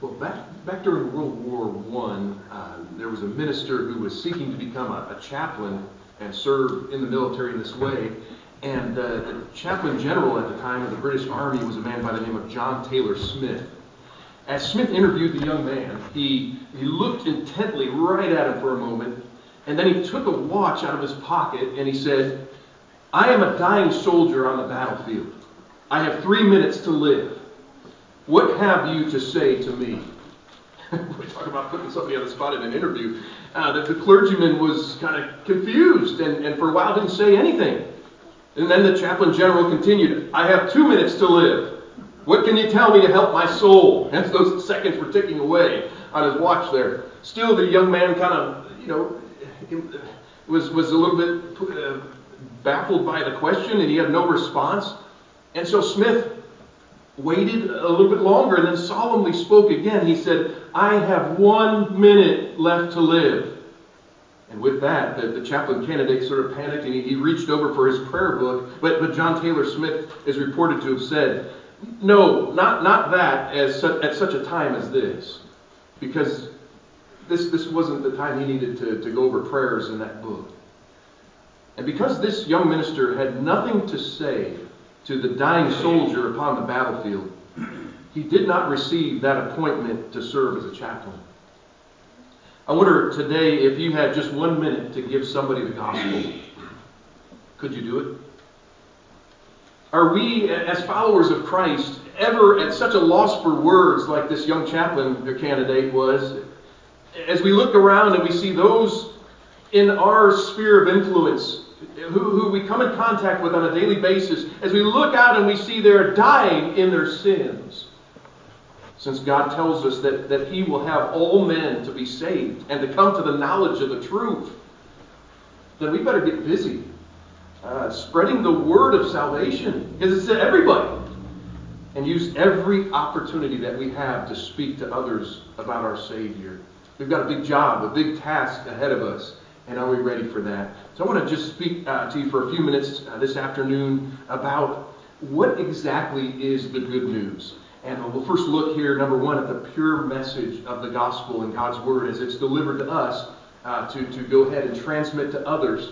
Well, back during World War One, there was a minister who was seeking to become a chaplain and serve in the military in this way. And the chaplain general at the time of the British Army was a man by the name of John Taylor Smith. As Smith interviewed the young man, he looked intently right at him for a moment, and then he took a watch out of his pocket and he said, "I am a dying soldier on the battlefield. I have 3 minutes to live. What have you to say to me?" We talk about putting somebody on the spot in an interview. The clergyman was kind of confused and for a while didn't say anything. And then the chaplain general continued, "I have 2 minutes to live. What can you tell me to help my soul?" As those seconds were ticking away on his watch there. Still, the young man kind of, was a little bit baffled by the question, and he had no response. And so Smith waited a little bit longer and then solemnly spoke again. He said, "I have 1 minute left to live." And with that, the chaplain candidate sort of panicked and he reached over for his prayer book. But John Taylor Smith is reported to have said, "No, not that at such a time as this." Because this wasn't the time he needed to go over prayers in that book. And because this young minister had nothing to say to the dying soldier upon the battlefield, he did not receive that appointment to serve as a chaplain. I wonder today if you had just 1 minute to give somebody the gospel, could you do it? Are we, as followers of Christ, ever at such a loss for words like this young chaplain candidate was? As we look around and we see those in our sphere of influence who we come in contact with on a daily basis, as we look out and we see they're dying in their sins, since God tells us that He will have all men to be saved and to come to the knowledge of the truth, then we better get busy spreading the word of salvation, because it's to everybody, and use every opportunity that we have to speak to others about our Savior. We've got a big job, a big task ahead of us, and are we ready for that? So I want to just speak to you for a few minutes this afternoon about what exactly is the good news. And we'll first look here, number one, at the pure message of the gospel and God's word as it's delivered to us to go ahead and transmit to others.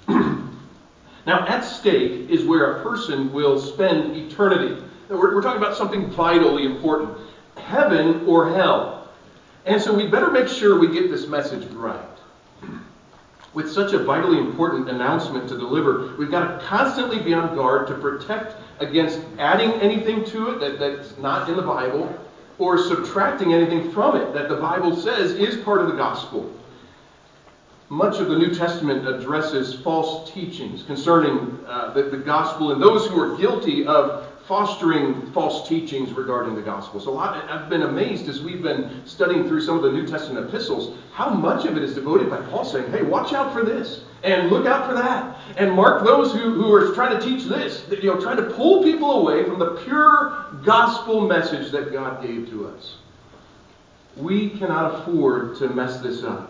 Now, at stake is where a person will spend eternity. Now, we're talking about something vitally important. Heaven or hell. And so we better make sure we get this message right. With such a vitally important announcement to deliver, we've got to constantly be on guard to protect against adding anything to it that's not in the Bible, or subtracting anything from it that the Bible says is part of the gospel. Much of the New Testament addresses false teachings concerning the gospel and those who are guilty of fostering false teachings regarding the gospel. So I've been amazed as we've been studying through some of the New Testament epistles, how much of it is devoted by Paul saying, hey, watch out for this, and look out for that, and mark those who are trying to teach this, trying to pull people away from the pure gospel message that God gave to us. We cannot afford to mess this up.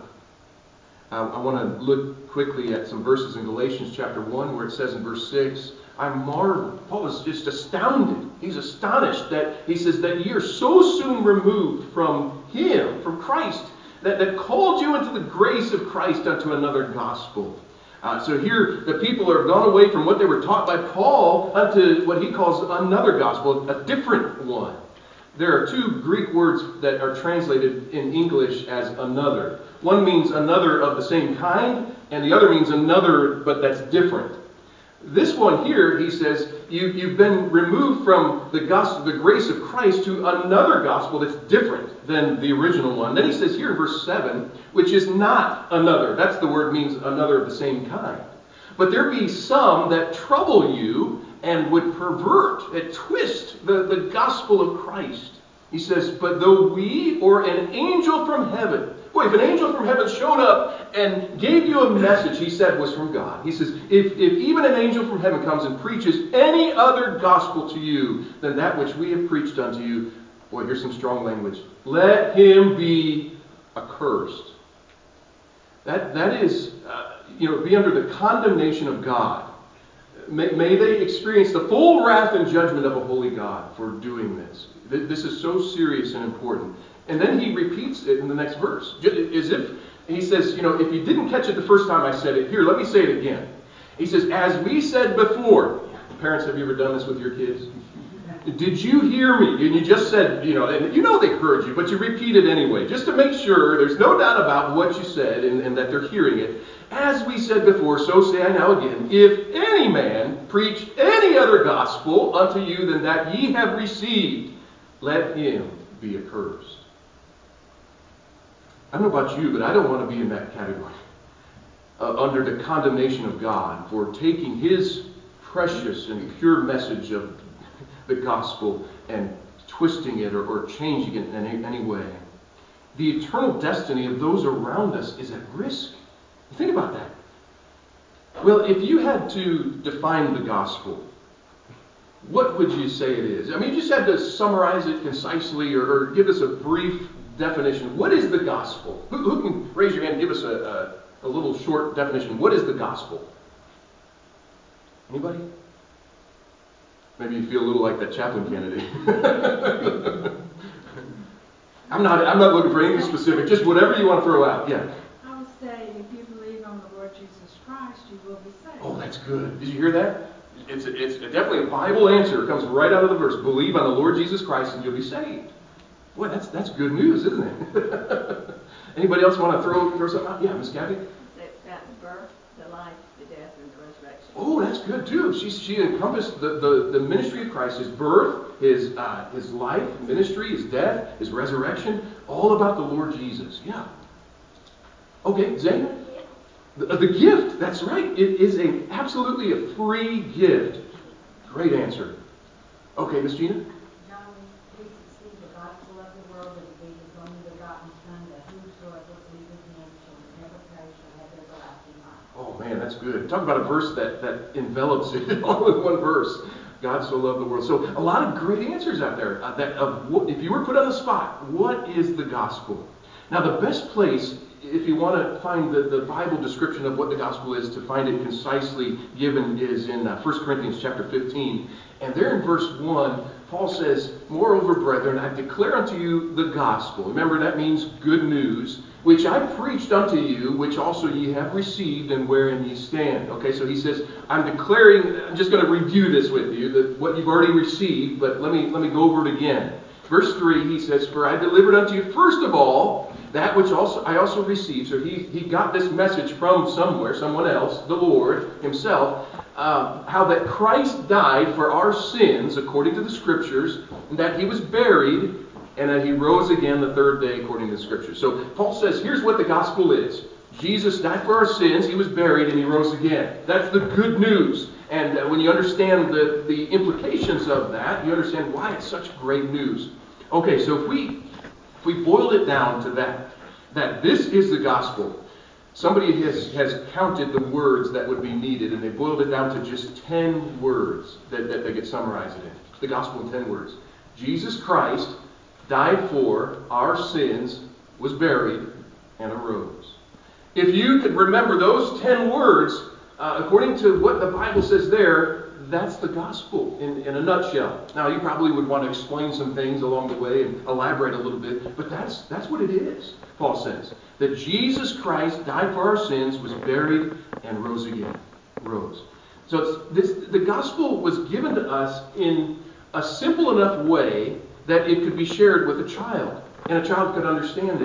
I want to look quickly at some verses in Galatians chapter 1 where it says in verse 6, I marvel. Paul is just astounded. He's astonished that he says that ye are so soon removed from Him, from Christ, that called you into the grace of Christ unto another gospel. So here the people are gone away from what they were taught by Paul unto what he calls another gospel, a different one. There are two Greek words that are translated in English as another. One means another of the same kind, and the other means another but that's different. This one here, he says, you've been removed from the gospel, the grace of Christ, to another gospel that's different than the original one. Then he says here in verse 7, which is not another. That's the word means another of the same kind. But there be some that trouble you and would pervert and twist the gospel of Christ. He says, but though we or an angel from heaven, boy, if an angel from heaven showed up and gave you a message he said was from God. He says, if even an angel from heaven comes and preaches any other gospel to you than that which we have preached unto you, boy, here's some strong language. Let him be accursed. That is, be under the condemnation of God. May they experience the full wrath and judgment of a holy God for doing this. This is so serious and important. And then he repeats it in the next verse. As if he says, if you didn't catch it the first time I said it, here, let me say it again. He says, as we said before. Parents, have you ever done this with your kids? Did you hear me? And you just said, and they heard you, but you repeat it anyway, just to make sure there's no doubt about what you said and that they're hearing it. As we said before, so say I now again, if any man preach any other gospel unto you than that ye have received, let him be accursed. I don't know about you, but I don't want to be in that category. Under the condemnation of God for taking his precious and pure message of the gospel and twisting it or changing it in any way. The eternal destiny of those around us is at risk. Think about that. Well, if you had to define the gospel, what would you say it is? I mean, you just had to summarize it concisely or give us a brief definition. What is the gospel? Who can raise your hand and give us a little short definition? What is the gospel? Anybody? Maybe you feel a little like that chaplain candidate. I'm not looking for anything specific. Just whatever you want to throw out. Yeah. I would say if you believe on the Lord Jesus Christ, you will be saved. Oh, that's good. Did you hear that? It's definitely a Bible answer. It comes right out of the verse. Believe on the Lord Jesus Christ and you'll be saved. Boy, that's good news, isn't it? Anybody else want to throw something out? Yeah, Miss Kathy? That the birth, the life, the death, and the resurrection. Oh, that's good too. She encompassed the ministry of Christ, his birth, his life, ministry, his death, his resurrection, all about the Lord Jesus. Yeah. Okay, Zane? The gift, that's right. It is absolutely a free gift. Great answer. Okay, Miss Gina? John 3:16, the God so loved the world that he gave his only begotten Son, that whosoever believeth in him shall never perish but have everlasting life. Oh man, that's good. Talk about a verse that envelops it all in one verse. God so loved the world. So a lot of great answers out there. If you were put on the spot, what is the gospel? Now the best place, if you want to find the Bible description of what the gospel is, to find it concisely given, is in 1 Corinthians chapter 15. And there in verse 1, Paul says, moreover, brethren, I declare unto you the gospel. Remember, that means good news, which I preached unto you, which also ye have received, and wherein ye stand. Okay, so he says, I'm just going to review this with you, that what you've already received, but let me go over it again. Verse 3, he says, for I delivered unto you first of all that which I also received. So he got this message from somewhere, someone else, the Lord himself, how that Christ died for our sins according to the Scriptures, and that he was buried, and that he rose again the third day according to the Scriptures. So Paul says, here's what the gospel is. Jesus died for our sins, he was buried, and he rose again. That's the good news. And when you understand the implications of that, you understand why it's such great news. Okay, so if we boiled it down to that this is the gospel. Somebody has counted the words that would be needed, and they boiled it down to just 10 words that they could summarize it in. The gospel in 10 words. Jesus Christ died for our sins, was buried, and arose. If you could remember those 10 words, according to what the Bible says there, that's the gospel in a nutshell. Now, you probably would want to explain some things along the way and elaborate a little bit, but that's what it is, Paul says. That Jesus Christ died for our sins, was buried, and rose again. So the gospel was given to us in a simple enough way that it could be shared with a child, and a child could understand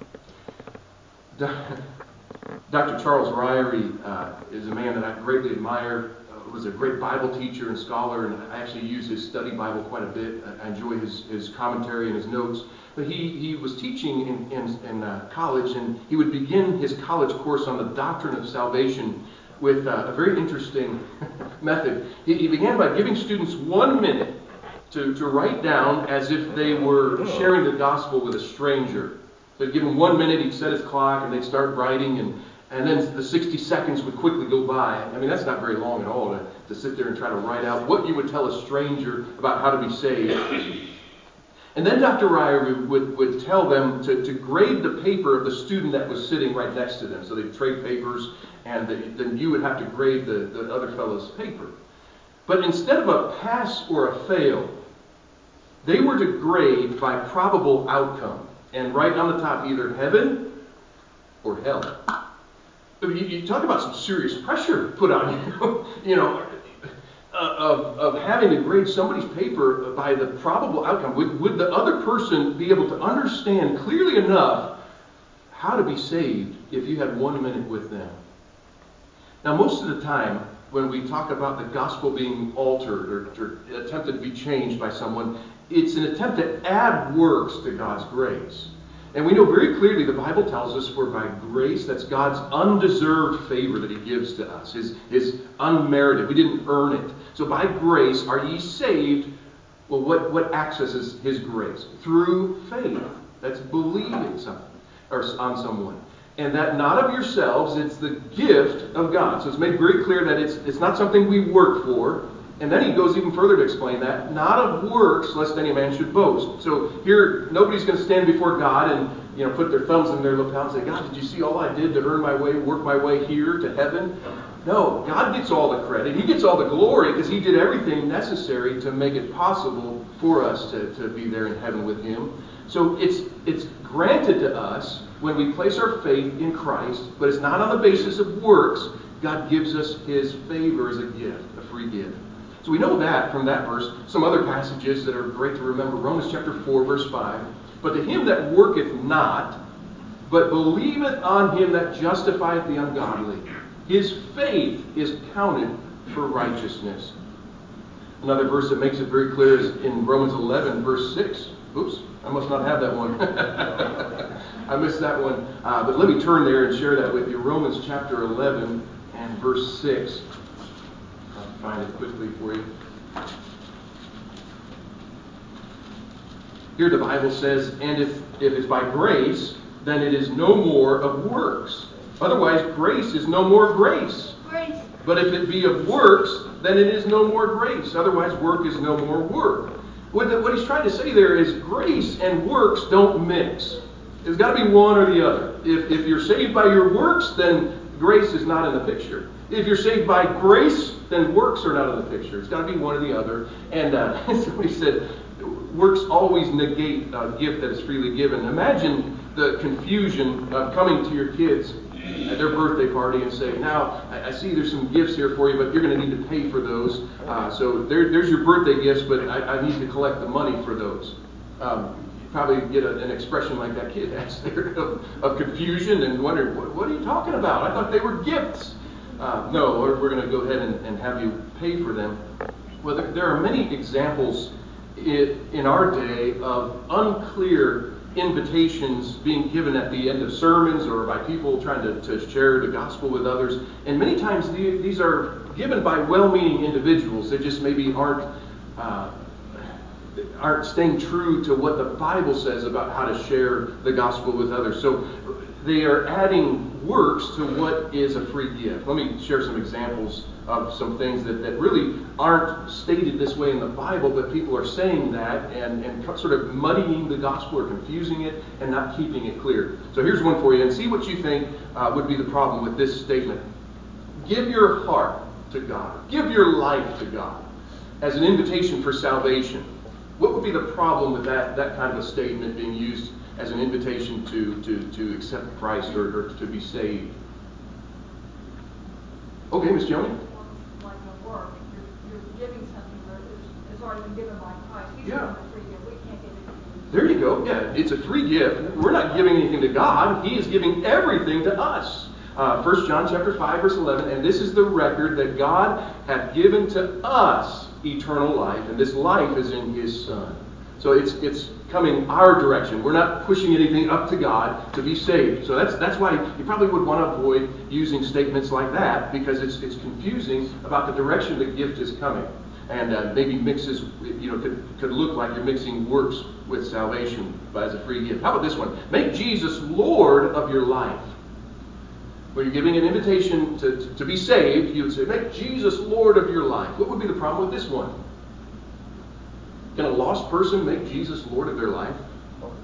it. Dr. Charles Ryrie is a man that I greatly admire. Was a great Bible teacher and scholar, and I actually use his study Bible quite a bit. I enjoy his commentary and his notes. But he was teaching in college, and he would begin his college course on the doctrine of salvation with a very interesting method. He began by giving students 1 minute to write down as if they were sharing the gospel with a stranger. So he'd give them 1 minute, he'd set his clock, and they'd start writing, and then the 60 seconds would quickly go by. I mean, that's not very long at all to sit there and try to write out what you would tell a stranger about how to be saved. And then Dr. Ryrie would tell them to grade the paper of the student that was sitting right next to them. So they'd trade papers, and then you would have to grade the other fellow's paper. But instead of a pass or a fail, they were to grade by probable outcome. And right on the top, either heaven or hell. You talk about some serious pressure put on you, of having to grade somebody's paper by the probable outcome. Would the other person be able to understand clearly enough how to be saved if you had 1 minute with them? Now, most of the time, when we talk about the gospel being altered or attempted to be changed by someone, it's an attempt to add works to God's grace. And we know very clearly the Bible tells us we're by grace, that's God's undeserved favor that he gives to us, his unmerited. We didn't earn it. So by grace are ye saved. Well, what accesses his grace? Through faith. That's believing something or on someone. And that not of yourselves, it's the gift of God. So it's made very clear that it's not something we work for. And then he goes even further to explain that, not of works, lest any man should boast. So here, nobody's going to stand before God and put their thumbs in their lapel and say, God, did you see all I did to earn my way, work my way here to heaven? No, God gets all the credit. He gets all the glory because he did everything necessary to make it possible for us to be there in heaven with him. So it's granted to us when we place our faith in Christ, but it's not on the basis of works. God gives us his favor as a gift, a free gift. So we know that from that verse. Some other passages that are great to remember. Romans chapter 4, verse 5. But to him that worketh not, but believeth on him that justifieth the ungodly, his faith is counted for righteousness. Another verse that makes it very clear is in Romans 11, verse 6. Oops, I must not have that one. I missed that one. But let me turn there and share that with you. Romans chapter 11 and verse 6. I'll find it quickly for you. Here the Bible says, and if it's by grace, then it is no more of works. Otherwise, grace is no more grace. But if it be of works, then it is no more grace. Otherwise, work is no more work. What he's trying to say there is grace and works don't mix. It's got to be one or the other. If you're saved by your works, then grace is not in the picture. If you're saved by grace, then works are not in the picture. It's got to be one or the other. And somebody said, works always negate a gift that is freely given. Imagine the confusion of coming to your kids at their birthday party and saying, now, I see there's some gifts here for you, but you're going to need to pay for those. So there's your birthday gifts, but I need to collect the money for those. You probably get an expression like that kid has there of confusion and wondering, what are you talking about? I thought they were gifts. No, we're going to go ahead and have you pay for them. Well, there are many examples in our day of unclear invitations being given at the end of sermons or by people trying to share the gospel with others. And many times these are given by well-meaning individuals that just maybe aren't staying true to what the Bible says about how to share the gospel with others. So they are adding works to what is a free gift. Let me share some examples of some things that really aren't stated this way in the Bible, but people are saying that and sort of muddying the gospel or confusing it and not keeping it clear. So here's one for you, and see what you think would be the problem with this statement. Give your heart to God. Give your life to God as an invitation for salvation. What would be the problem with that kind of a statement being used as an invitation to accept Christ or to be saved? Okay, Miss Joni? Like a work, you're giving something that is already been given by Christ. He's Yeah. given a free gift. We can't give anything. There you go. Yeah, it's a free gift. We're not giving anything to God. He is giving everything to us. 1 John chapter 5, verse 11, and this is the record that God hath given to us eternal life, and this life is in his Son. So it's coming our direction. We're not pushing anything up to God to be saved. So that's why you probably would want to avoid using statements like that, because it's confusing about the direction the gift is coming. And maybe mixes, could look like you're mixing works with salvation as a free gift. How about this one? Make Jesus Lord of your life. When you're giving an invitation to be saved, you would say, make Jesus Lord of your life. What would be the problem with this one? Can a lost person make Jesus Lord of their life?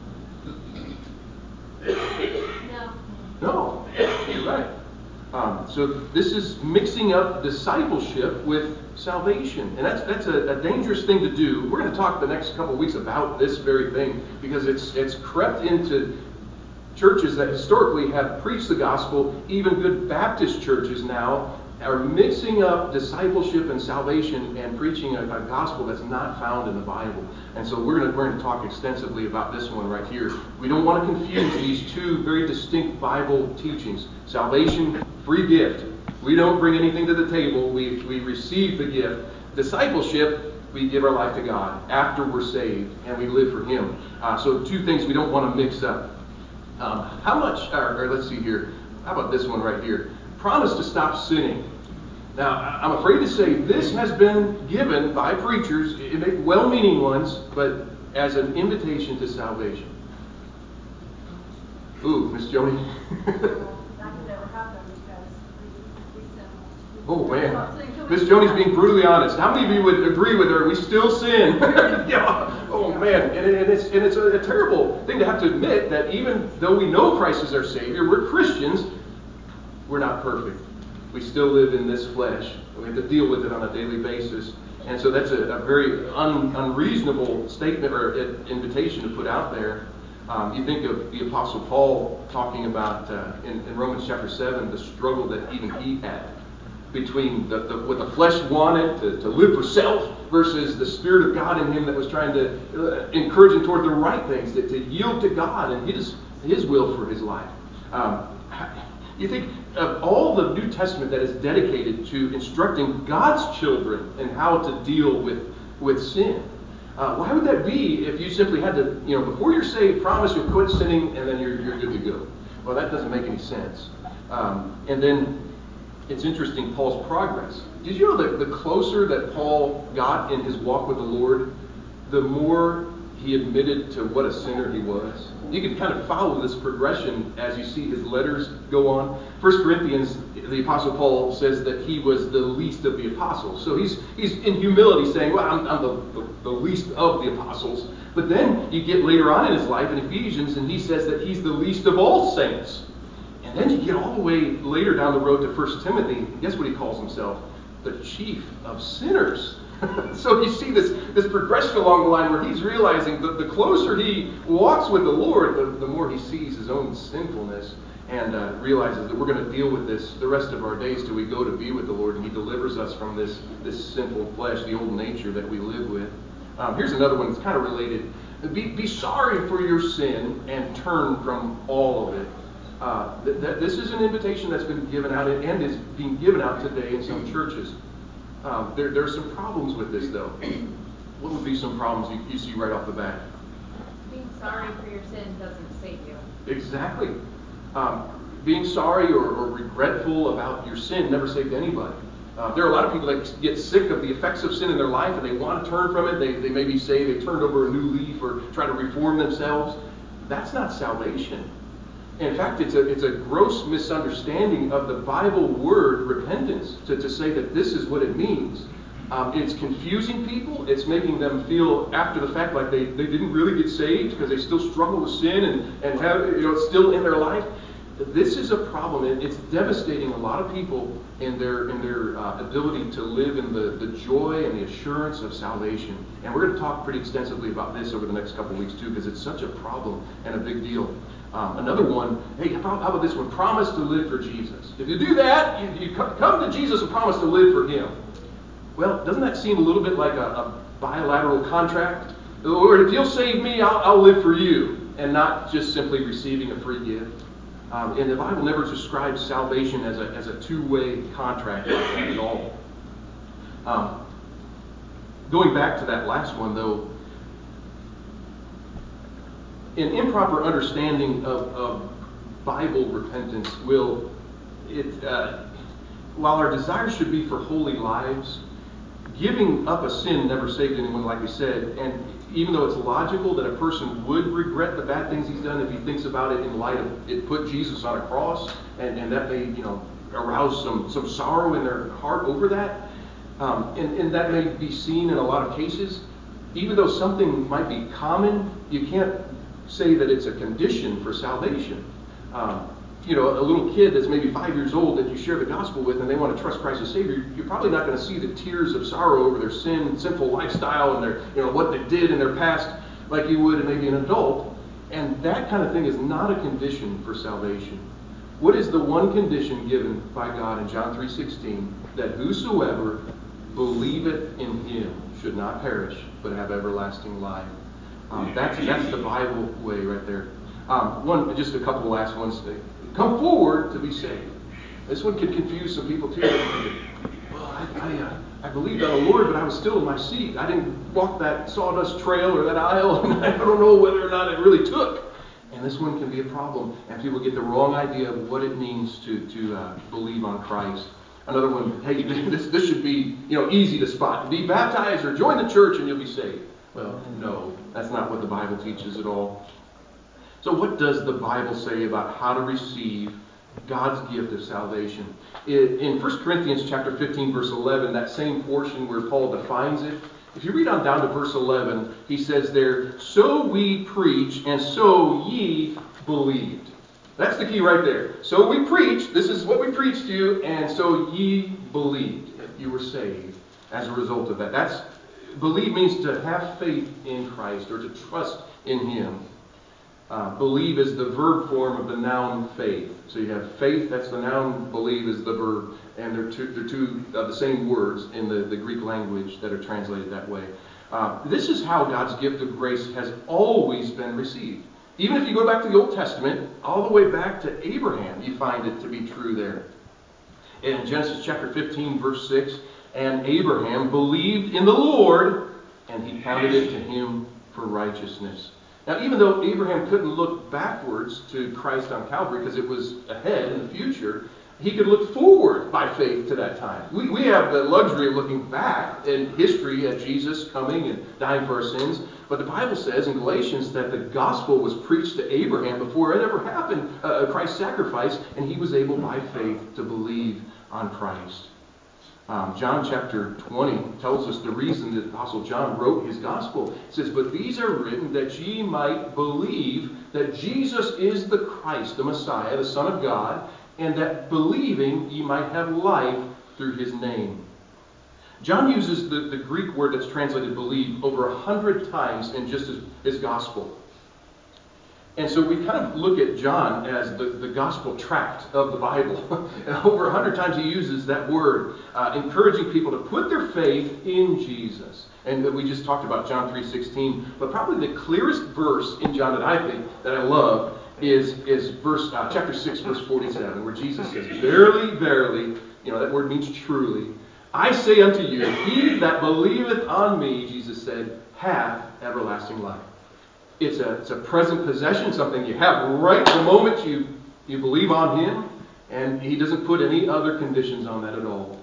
No. No. You're right. So this is mixing up discipleship with salvation, and that's a dangerous thing to do. We're going to talk the next couple of weeks about this very thing because it's crept into churches that historically have preached the gospel. Even good Baptist churches now are mixing up discipleship and salvation and preaching a gospel that's not found in the Bible. And so we're going to talk extensively about this one right here. We don't want to confuse these two very distinct Bible teachings. Salvation, free gift. We don't bring anything to the table. We receive the gift. Discipleship, we give our life to God after we're saved and we live for Him. So two things we don't want to mix up. How much, or let's see here. How about this one right here? Promise to stop sinning. Now, I'm afraid to say this has been given by preachers, well-meaning ones, but as an invitation to salvation. Ooh, Miss Joni. That could never happen because we sin. Oh, man. Miss Joni's being brutally honest. How many of you would agree with her? We still sin. Yeah. Oh, man. And it's a terrible thing to have to admit that even though we know Christ is our Savior, we're Christians, we're not perfect. We still live in this flesh. We have to deal with it on a daily basis. And so that's a very unreasonable statement or invitation to put out there. You think of the Apostle Paul talking about in Romans chapter 7, the struggle that even he had between what the flesh wanted to live for self versus the Spirit of God in him that was trying to encourage him toward the right things, to yield to God and his will for his life. You think of all the New Testament that is dedicated to instructing God's children in how to deal with sin. Why would that be if you simply had to, before you're saved, promise you'll quit sinning and then you're good to go? Well, that doesn't make any sense. And then it's interesting, Paul's progress. Did you know that the closer that Paul got in his walk with the Lord, the more he admitted to what a sinner he was? You can kind of follow this progression as you see his letters go on. 1 Corinthians, the Apostle Paul says that he was the least of the apostles. So he's in humility saying, well, I'm the least of the apostles. But then you get later on in his life in Ephesians, and he says that he's the least of all saints. And then you get all the way later down the road to 1 Timothy, and guess what he calls himself? The chief of sinners. So you see this progression along the line where he's realizing that the closer he walks with the Lord, the more he sees his own sinfulness and realizes that we're going to deal with this the rest of our days till we go to be with the Lord, and He delivers us from this sinful flesh, the old nature that we live with. Here's another one that's kind of related. Be sorry for your sin and turn from all of it. This is an invitation that's been given out and is being given out today in some churches. There are some problems with this, though. What would be some problems you see right off the bat? Being sorry for your sin doesn't save you. Exactly. Being sorry or regretful about your sin never saved anybody. There are a lot of people that get sick of the effects of sin in their life and they want to turn from it. They maybe say they turned over a new leaf or try to reform themselves. That's not salvation. In fact, it's a gross misunderstanding of the Bible word repentance to say that this is what it means. It's confusing people. It's making them feel after the fact like they didn't really get saved because they still struggle with sin and have it's still in their life. This is a problem. It's devastating a lot of people in their ability to live in the joy and the assurance of salvation. And we're going to talk pretty extensively about this over the next couple of weeks too, because it's such a problem and a big deal. Another one, hey, how about this one? Promise to live for Jesus. If you do that, you come to Jesus and promise to live for Him. Well, doesn't that seem a little bit like a bilateral contract? Lord, if you'll save me, I'll live for you, and not just simply receiving a free gift. And the Bible never describes salvation as a two-way contract like that at all. Going back to that last one, though, an improper understanding of Bible repentance while our desire should be for holy lives, giving up a sin never saved anyone, like we said. And even though it's logical that a person would regret the bad things he's done if he thinks about it in light of it put Jesus on a cross, and that may arouse some sorrow in their heart over that, and that may be seen in a lot of cases. Even though something might be common, you can't say that it's a condition for salvation. a little kid that's maybe 5 years old that you share the gospel with and they want to trust Christ as Savior, you're probably not going to see the tears of sorrow over their sinful lifestyle and their, what they did in their past like you would in maybe an adult. And that kind of thing is not a condition for salvation. What is the one condition given by God in John 3:16? That whosoever believeth in him should not perish, but have everlasting life. That's the Bible way right there. Just a couple of last ones. Come forward to be saved. This one could confuse some people too. Well, I believed on the Lord, but I was still in my seat. I didn't walk that sawdust trail or that aisle, and I don't know whether or not it really took. And this one can be a problem, and people get the wrong idea of what it means to believe on Christ. Another one, hey, this should be easy to spot. Be baptized or join the church and you'll be saved. Well, no, that's not what the Bible teaches at all. So what does the Bible say about how to receive God's gift of salvation? In 1 Corinthians chapter 15, verse 11, that same portion where Paul defines it, if you read on down to verse 11, he says there, so we preach and so ye believed. That's the key right there. So we preach, this is what we preached to you, and so ye believed. You were saved as a result of that. Believe means to have faith in Christ or to trust in him. Believe is the verb form of the noun faith. So you have faith, that's the noun, believe is the verb, and they're two of the same words in the Greek language that are translated that way. This is how God's gift of grace has always been received. Even if you go back to the Old Testament, all the way back to Abraham, you find it to be true there. In Genesis chapter 15, verse 6, and Abraham believed in the Lord, and he counted it to him for righteousness. Now, even though Abraham couldn't look backwards to Christ on Calvary because it was ahead in the future, he could look forward by faith to that time. We have the luxury of looking back in history at Jesus coming and dying for our sins. But the Bible says in Galatians that the gospel was preached to Abraham before it ever happened, Christ's sacrifice, and he was able by faith to believe on Christ. John chapter 20 tells us the reason that Apostle John wrote his gospel. It says, but these are written that ye might believe that Jesus is the Christ, the Messiah, the Son of God, and that believing ye might have life through his name. John uses the Greek word that's translated believe over 100 times in just his gospel. And so we kind of look at John as the gospel tract of the Bible. And over 100 times he uses that word, encouraging people to put their faith in Jesus. And we just talked about John 3:16. But probably the clearest verse in John that I think, that I love, is chapter 6, verse 47, where Jesus says, verily, verily, that word means truly, I say unto you, he that believeth on me, Jesus said, hath everlasting life. It's a present possession, something you have right the moment you believe on him, and he doesn't put any other conditions on that at all.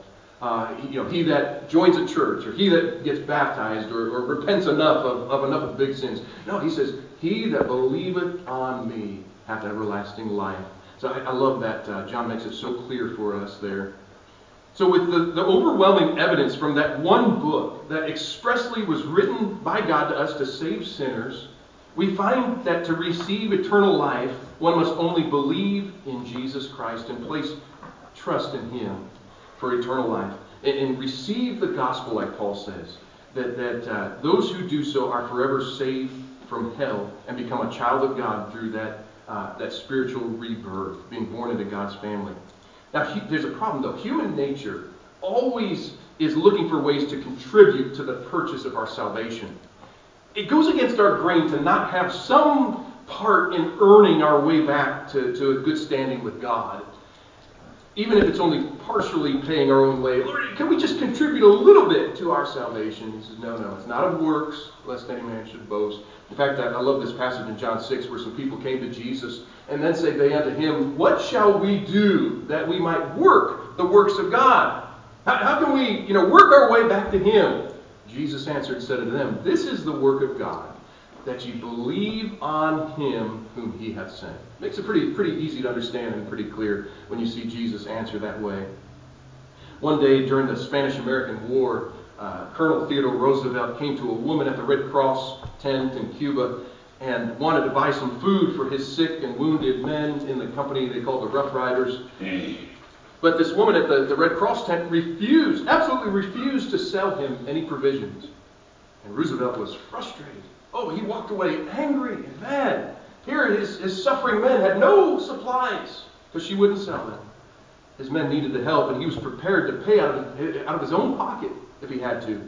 He that joins a church, or he that gets baptized, or repents enough of enough of big sins. No, he says, he that believeth on me hath everlasting life. So I love that John makes it so clear for us there. So with the overwhelming evidence from that one book that expressly was written by God to us to save sinners, we find that to receive eternal life, one must only believe in Jesus Christ and place trust in him for eternal life. And receive the gospel, like Paul says, that those who do so are forever saved from hell and become a child of God through that spiritual rebirth, being born into God's family. Now, there's a problem, though. Human nature always is looking for ways to contribute to the purchase of our salvation. It goes against our grain to not have some part in earning our way back to a good standing with God. Even if it's only partially paying our own way. Lord, can we just contribute a little bit to our salvation? He says, no, it's not of works, lest any man should boast. In fact, I love this passage in John 6 where some people came to Jesus and then say they unto him, what shall we do that we might work the works of God? How can we work our way back to him? Jesus answered and said unto them, this is the work of God, that ye believe on him whom he hath sent. Makes it pretty easy to understand and pretty clear when you see Jesus answer that way. One day during the Spanish-American War, Colonel Theodore Roosevelt came to a woman at the Red Cross tent in Cuba, and wanted to buy some food for his sick and wounded men in the company they called the Rough Riders. But this woman at the Red Cross tent absolutely refused to sell him any provisions. And Roosevelt was frustrated. Oh, he walked away angry and mad. Here his suffering men had no supplies because she wouldn't sell them. His men needed the help, and he was prepared to pay out of his own pocket if he had to.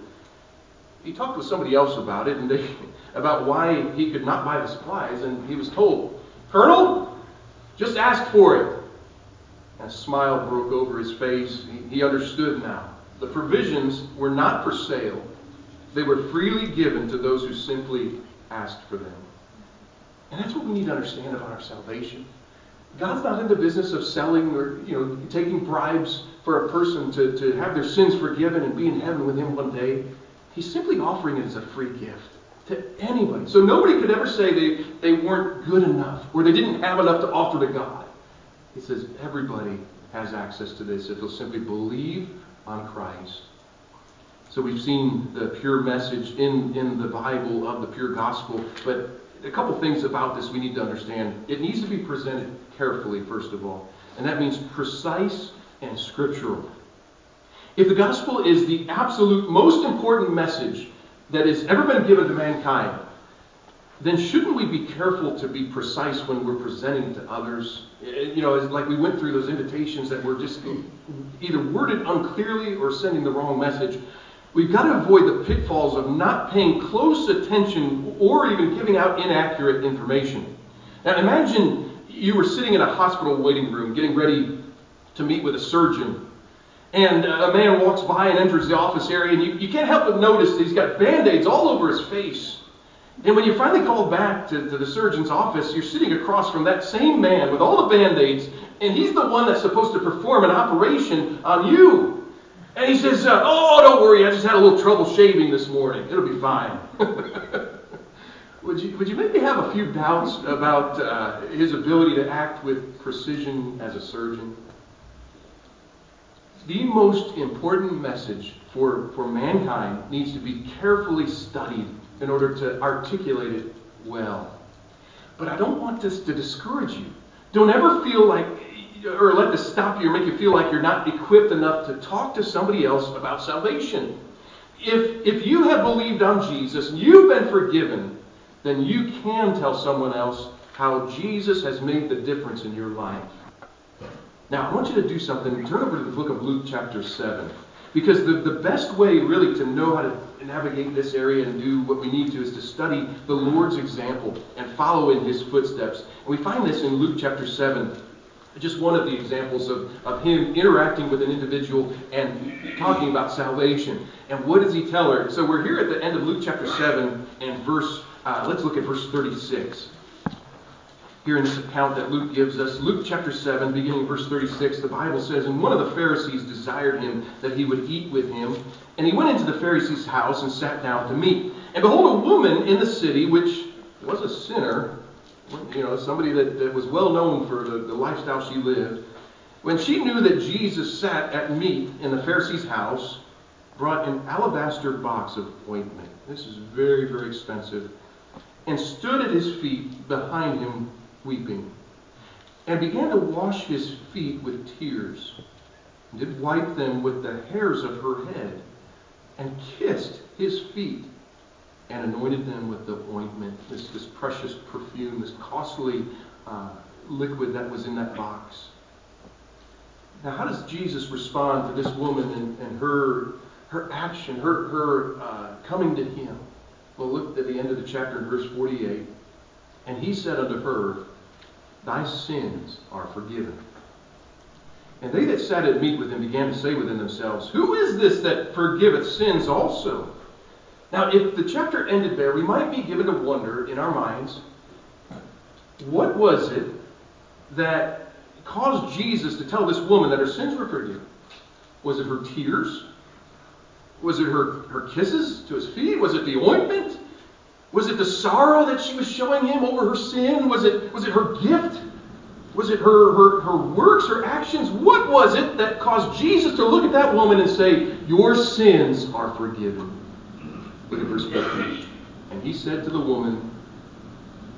He talked with somebody else about it, and about why he could not buy the supplies, and he was told, "Colonel, just ask for it." And a smile broke over his face. He understood now. The provisions were not for sale. They were freely given to those who simply asked for them. And that's what we need to understand about our salvation. God's not in the business of selling or taking bribes for a person to have their sins forgiven and be in heaven with him one day. He's simply offering it as a free gift to anybody. So nobody could ever say they weren't good enough or they didn't have enough to offer to God. He says everybody has access to this if they'll simply believe on Christ. So we've seen the pure message in the Bible of the pure gospel, but a couple things about this we need to understand. It needs to be presented carefully, first of all, and that means precise and scriptural. If the gospel is the absolute most important message that has ever been given to mankind, then shouldn't we be careful to be precise when we're presenting it to others? It's like we went through those invitations that were just either worded unclearly or sending the wrong message. We've got to avoid the pitfalls of not paying close attention or even giving out inaccurate information. Now imagine you were sitting in a hospital waiting room getting ready to meet with a surgeon. And a man walks by and enters the office area, and you can't help but notice that he's got Band-Aids all over his face. And when you're finally called back to the surgeon's office, you're sitting across from that same man with all the Band-Aids, and he's the one that's supposed to perform an operation on you. And he says, "Oh, don't worry, I just had a little trouble shaving this morning. It'll be fine." Would you maybe have a few doubts about his ability to act with precision as a surgeon? The most important message for mankind needs to be carefully studied in order to articulate it well. But I don't want this to discourage you. Don't ever feel like, or let this stop you or make you feel like you're not equipped enough to talk to somebody else about salvation. If you have believed on Jesus and you've been forgiven, then you can tell someone else how Jesus has made the difference in your life. Now, I want you to do something. Turn over to the book of Luke chapter 7. Because the best way really to know how to navigate this area and do what we need to is to study the Lord's example and follow in his footsteps. And we find this in Luke chapter 7. Just one of the examples of him interacting with an individual and talking about salvation. And what does he tell her? So we're here at the end of Luke chapter 7 and let's look at verse 36. Here in this account that Luke gives us, Luke chapter 7, beginning verse 36, the Bible says, "And one of the Pharisees desired him that he would eat with him. And he went into the Pharisee's house and sat down to meat. And behold, a woman in the city, which was a sinner," somebody that was well known for the lifestyle she lived, "when she knew that Jesus sat at meat in the Pharisee's house, brought an alabaster box of ointment." This is very, very expensive. "And stood at his feet behind him, weeping, and began to wash his feet with tears, and did wipe them with the hairs of her head, and kissed his feet, and anointed them with the ointment," this precious perfume, this costly liquid that was in that box. Now, how does Jesus respond to this woman and her action, her coming to him? Well, look at the end of the chapter in verse 48. "And he said unto her, Thy sins are forgiven. And they that sat at meat with him began to say within themselves, Who is this that forgiveth sins also?" Now, if the chapter ended there, we might be given to wonder in our minds, what was it that caused Jesus to tell this woman that her sins were forgiven? Was it her tears? Was it her kisses to his feet? Was it the ointment? Was it the sorrow that she was showing him over her sin? Was it her gift? Was it her works, her actions? What was it that caused Jesus to look at that woman and say, "Your sins are forgiven"? Look at verse 15. "And he said to the woman,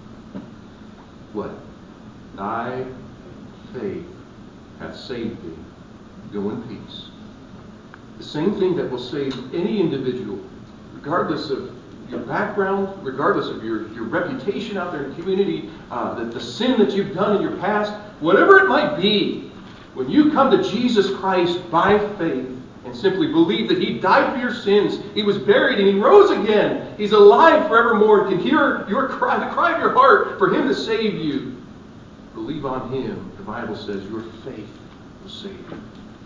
what? Thy faith hath saved thee. Go in peace. The same thing that will save any individual, regardless of your background, regardless of your reputation out there in the community, the sin that you've done in your past, whatever it might be, when you come to Jesus Christ by faith and simply believe that He died for your sins, He was buried and He rose again, He's alive forevermore, and can hear your cry, the cry of your heart for Him to save you. Believe on Him. The Bible says your faith will save you.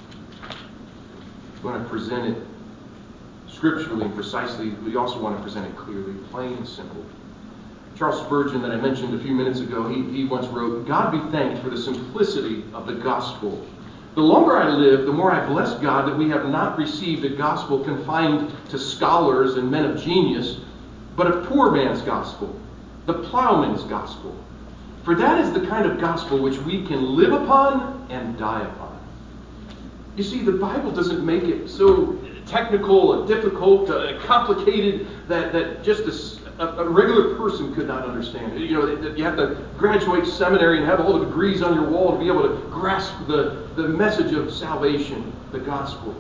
We want to present it scripturally and precisely. We also want to present it clearly, plain and simple. Charles Spurgeon, that I mentioned a few minutes ago, he once wrote, "God be thanked for the simplicity of the gospel. The longer I live, the more I bless God that we have not received a gospel confined to scholars and men of genius, but a poor man's gospel, the plowman's gospel. For that is the kind of gospel which we can live upon and die upon." You see, the Bible doesn't make it so technical, difficult, complicated that just a regular person could not understand it. You know, that you have to graduate seminary and have all the degrees on your wall to be able to grasp the message of salvation, the gospel.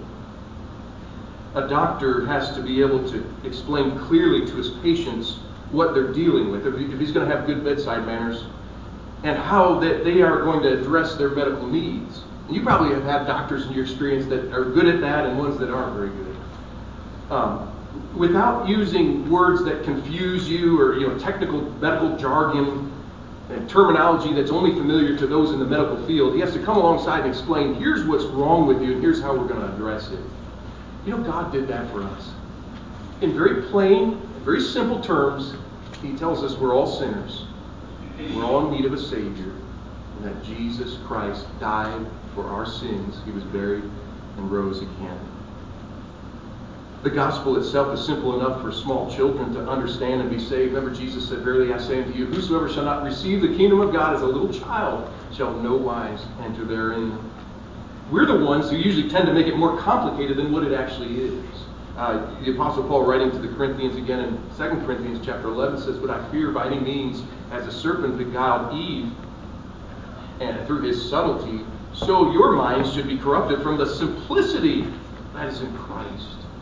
A doctor has to be able to explain clearly to his patients what they're dealing with, if he's going to have good bedside manners, and how that they are going to address their medical needs. And you probably have had doctors in your experience that are good at that and ones that aren't very good. Without using words that confuse you or technical medical jargon and terminology that's only familiar to those in the medical field, he has to come alongside and explain, here's what's wrong with you and here's how we're going to address it. You know, God did that for us. In very plain, very simple terms, He tells us we're all sinners. We're all in need of a Savior. And that Jesus Christ died for our sins. He was buried and rose again. The gospel itself is simple enough for small children to understand and be saved. Remember, Jesus said, "Verily I say unto you, whosoever shall not receive the kingdom of God as a little child shall no wise enter therein." We're the ones who usually tend to make it more complicated than what it actually is. The Apostle Paul, writing to the Corinthians again in 2 Corinthians chapter 11, says, "But I fear by any means, as the serpent beguiled Eve, and through his subtlety, so your minds should be corrupted from the simplicity that is in Christ."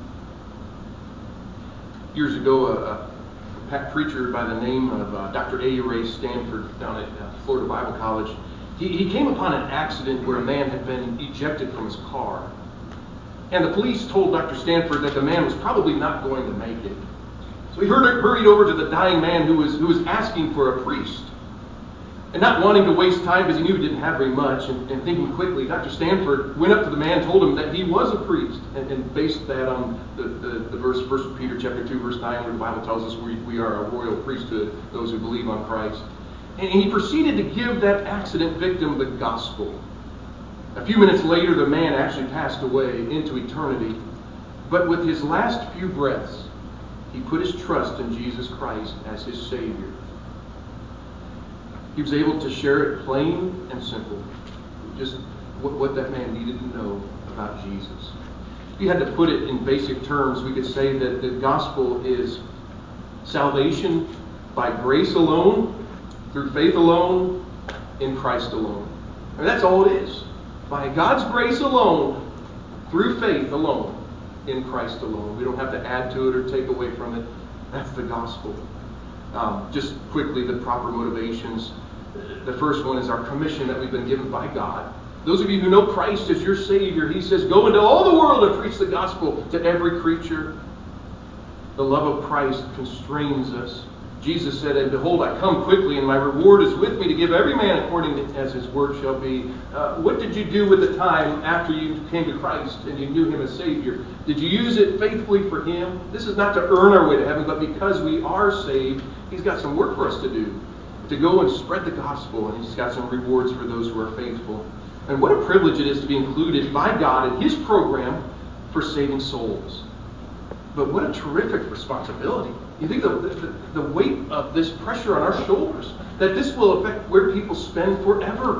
Years ago, a preacher by the name of Dr. A. Ray Stanford down at Florida Bible College, he came upon an accident where a man had been ejected from his car. And the police told Dr. Stanford that the man was probably not going to make it. So he hurried over to the dying man who was asking for a priest. And not wanting to waste time because he knew he didn't have very much, and thinking quickly, Dr. Stanford went up to the man and told him that he was a priest, and based that on the verse, 1 Peter chapter 2, verse 9, where the Bible tells us we are a royal priesthood, those who believe on Christ. And he proceeded to give that accident victim the gospel. A few minutes later, the man actually passed away into eternity. But with his last few breaths, he put his trust in Jesus Christ as his Savior. He was able to share it plain and simple, just what that man needed to know about Jesus. If you had to put it in basic terms, we could say that the gospel is salvation by grace alone, through faith alone, in Christ alone. I mean, that's all it is. By God's grace alone, through faith alone, in Christ alone. We don't have to add to it or take away from it. That's the gospel. Just quickly, the proper motivations. The first one is our commission that we've been given by God. Those of you who know Christ as your Savior, He says, "Go into all the world and preach the gospel to every creature." The love of Christ constrains us. Jesus said, "And behold, I come quickly, and my reward is with me to give every man according as his work shall be." What did you do with the time after you came to Christ and you knew Him as Savior? Did you use it faithfully for Him? This is not to earn our way to heaven, but because we are saved, He's got some work for us to do. To go and spread the gospel, and He's got some rewards for those who are faithful. And what a privilege it is to be included by God in His program for saving souls. But what a terrific responsibility. You think the weight of this pressure on our shoulders, that this will affect where people spend forever.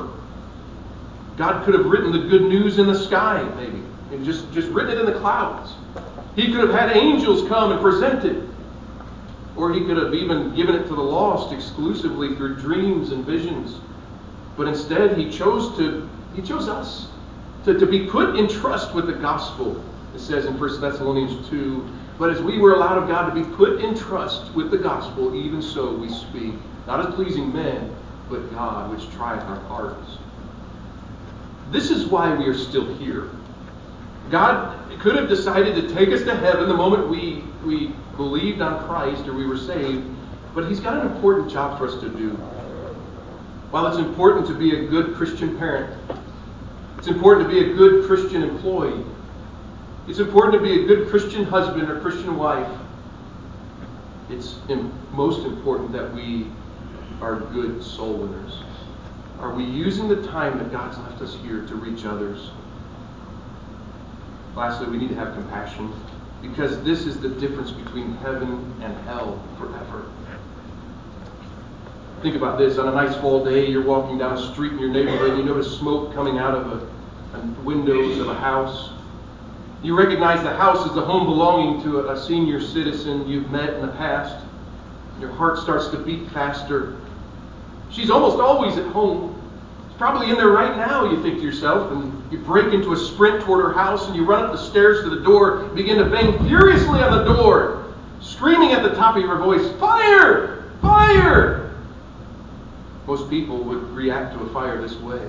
God could have written the good news in the sky, maybe, and just written it in the clouds. He could have had angels come and present it. Or he could have even given it to the lost exclusively through dreams and visions. But instead, he chose us to be put in trust with the gospel. It says in 1 Thessalonians 2, but as we were allowed of God to be put in trust with the gospel, even so we speak, not as pleasing men, but God, which trieth our hearts. This is why we are still here. God could have decided to take us to heaven the moment we believed on Christ or we were saved, but he's got an important job for us to do. While it's important to be a good Christian parent, it's important to be a good Christian employee, it's important to be a good Christian husband or Christian wife, it's most important that we are good soul winners. Are we using the time that God's left us here to reach others? Lastly, we need to have compassion, because this is the difference between heaven and hell forever. Think about this. On a nice fall day, you're walking down a street in your neighborhood and you notice smoke coming out of the windows of a house. You recognize the house as the home belonging to a senior citizen you've met in the past. Your heart starts to beat faster. She's almost always at home. She's probably in there right now, you think to yourself, and you break into a sprint toward her house and you run up the stairs to the door, begin to bang furiously on the door, screaming at the top of your voice, "Fire! Fire!" Most people would react to a fire this way.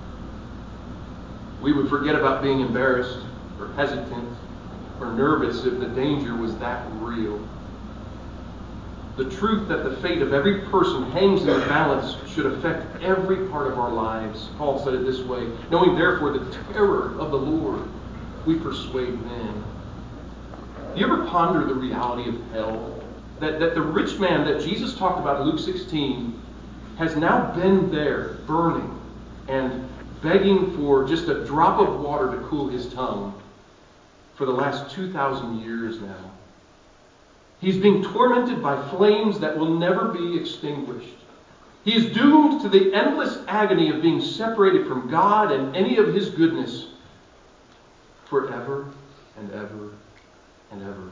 We would forget about being embarrassed or hesitant or nervous if the danger was that real. The truth that the fate of every person hangs in the balance should affect every part of our lives. Paul said it this way, knowing therefore the terror of the Lord, we persuade men. Do you ever ponder the reality of hell? That the rich man that Jesus talked about in Luke 16 has now been there, burning and begging for just a drop of water to cool his tongue for the last 2,000 years now. He's being tormented by flames that will never be extinguished. He is doomed to the endless agony of being separated from God and any of his goodness forever and ever and ever.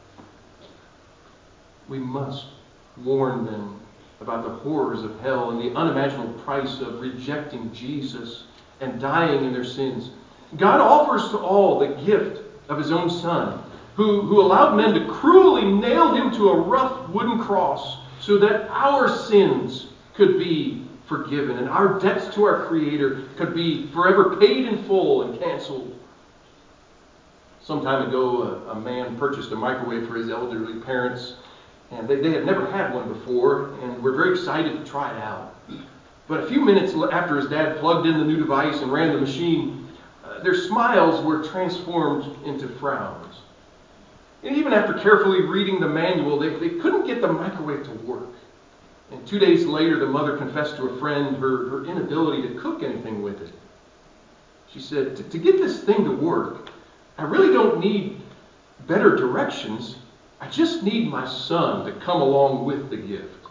We must warn them about the horrors of hell and the unimaginable price of rejecting Jesus and dying in their sins. God offers to all the gift of his own Son, who allowed men to cruelly nail him to a rough wooden cross so that our sins could be forgiven and our debts to our Creator could be forever paid in full and canceled. Some time ago, a man purchased a microwave for his elderly parents, and they had never had one before, and were very excited to try it out. But a few minutes after his dad plugged in the new device and ran the machine, their smiles were transformed into frowns. And even after carefully reading the manual, they couldn't get the microwave to work. And 2 days later, the mother confessed to a friend her inability to cook anything with it. She said, to get this thing to work, I really don't need better directions. I just need my son to come along with the gift.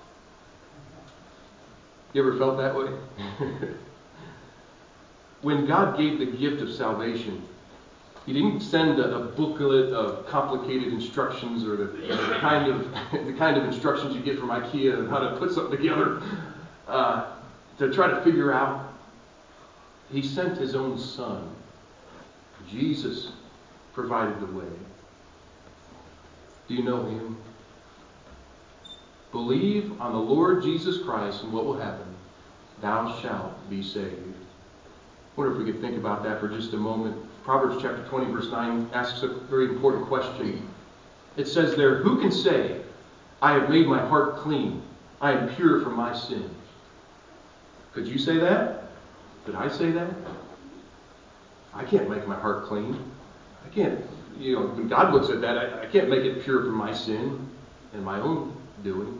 You ever felt that way? When God gave the gift of salvation, he didn't send a booklet of complicated instructions or the kind of instructions you get from IKEA on how to put something together to try to figure out. He sent his own Son. Jesus provided the way. Do you know him? Believe on the Lord Jesus Christ, and what will happen? Thou shalt be saved. I wonder if we could think about that for just a moment. Proverbs chapter 20, verse 9 asks a very important question. It says there, who can say, I have made my heart clean, I am pure from my sin? Could you say that? Could I say that? I can't make my heart clean. I can't, when God looks at that, I can't make it pure from my sin and my own doing.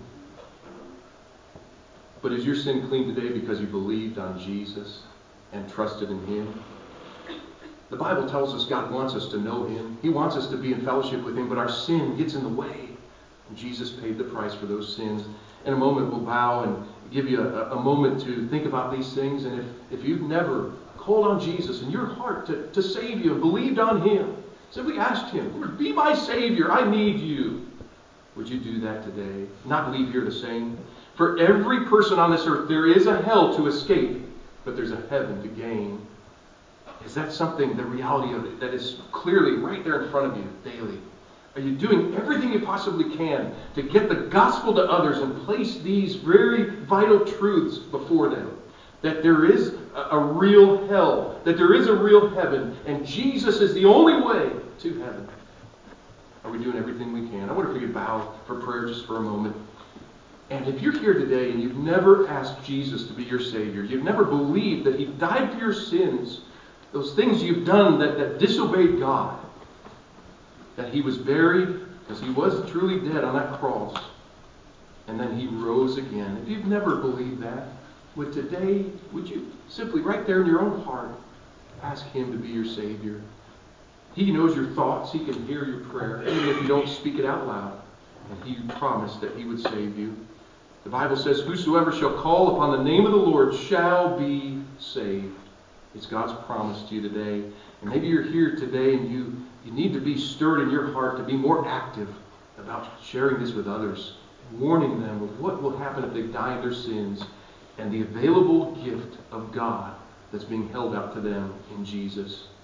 But is your sin clean today because you believed on Jesus and trusted in him? The Bible tells us God wants us to know him. He wants us to be in fellowship with him, but our sin gets in the way. And Jesus paid the price for those sins. In a moment, we'll bow and give you a moment to think about these things. And if you've never called on Jesus in your heart to save you and believed on him, simply asked him, Lord, be my Savior, I need you. Would you do that today? Not leave here the same. For every person on this earth, there is a hell to escape, but there's a heaven to gain. Is that something, the reality of it, that is clearly right there in front of you daily? Are you doing everything you possibly can to get the gospel to others and place these very vital truths before them? That there is a real hell, that there is a real heaven, and Jesus is the only way to heaven. Are we doing everything we can? I wonder if we could bow for prayer just for a moment. And if you're here today and you've never asked Jesus to be your Savior, you've never believed that He died for your sins, those things you've done that disobeyed God, that He was buried because He was truly dead on that cross, and then He rose again. If you've never believed that, would you simply right there in your own heart ask Him to be your Savior? He knows your thoughts. He can hear your prayer, even if you don't speak it out loud. And He promised that He would save you. The Bible says, whosoever shall call upon the name of the Lord shall be saved. It's God's promise to you today. And maybe you're here today and you need to be stirred in your heart to be more active about sharing this with others, warning them of what will happen if they die in their sins and the available gift of God that's being held out to them in Jesus.